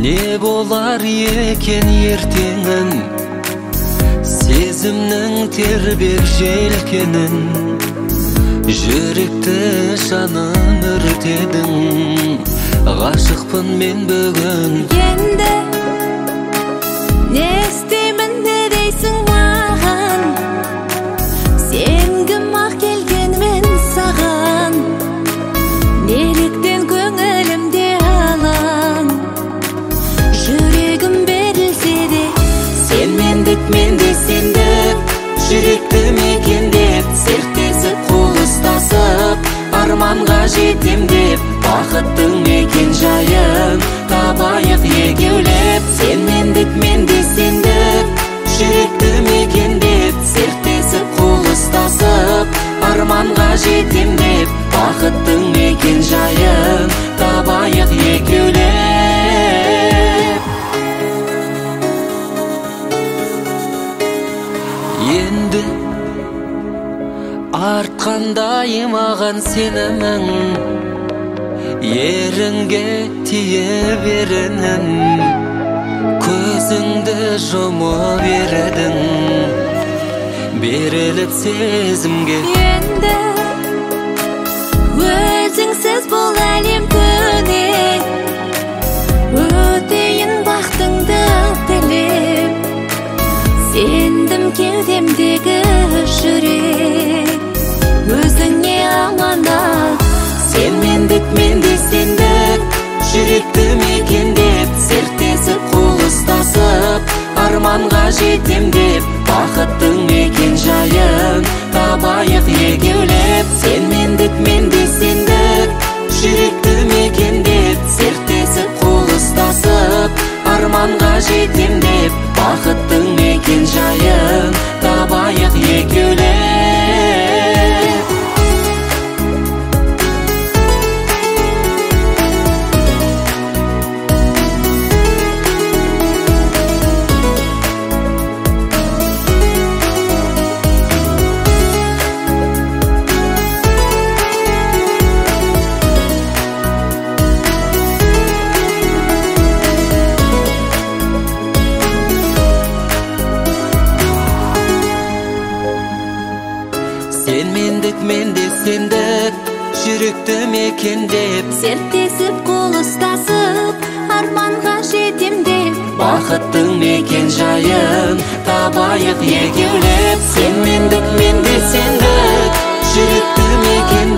Не болар екен ертеңін, сезімнің тербер желкенін, жүректі жанын өртедің. Ғашықпын мен бүгін. Енді не істеймін, не дейсің маған? Сен кім ақ келгенмен саған, неліктен көңілімде алаң? Жүрегім берілсе де, Сен мендік, мен де сендік, жүректі мекендеп, серттесіп қол ұстасып, арманға жетем деп, бақыттың мекен жайын табайық екеулеп. Сен мендік, мен де сендік, жүректі мекендеп, серттесіп қол ұстасып, арманға жетем деп, бақыттың мекен жайын табайық екеулеп. Енді артқандай маған сенімің, ерінге тие берінің, көзіңді жұмып ередің, беріліп сезімге. енді өзіңсіз бұл әлем көне, өтейін бақтыңды тілеп. Сендім кеудемдегі жүрек, өзіңе аманат. Сен мендік, мен де сендік, жүректі мекендеп, серттесіп қол ұстасып, арманға жетем деп, бақыттың мекен жайын табайық екеулеп. Сен мендік, мен де сендік, жүректі мекендеп, серттесіп қол ұстасып, арманға жетем деп, бақыттың мекен жайын табайық екеулеп. Сен мендік, мен де сендік, жүректі мекендеп, серттесіп қол ұстасып, арманға жетем деп, бақыттың мекен жайын табайық екеулеп. Сен мендік, мен де сендік, жүректі мекендеп,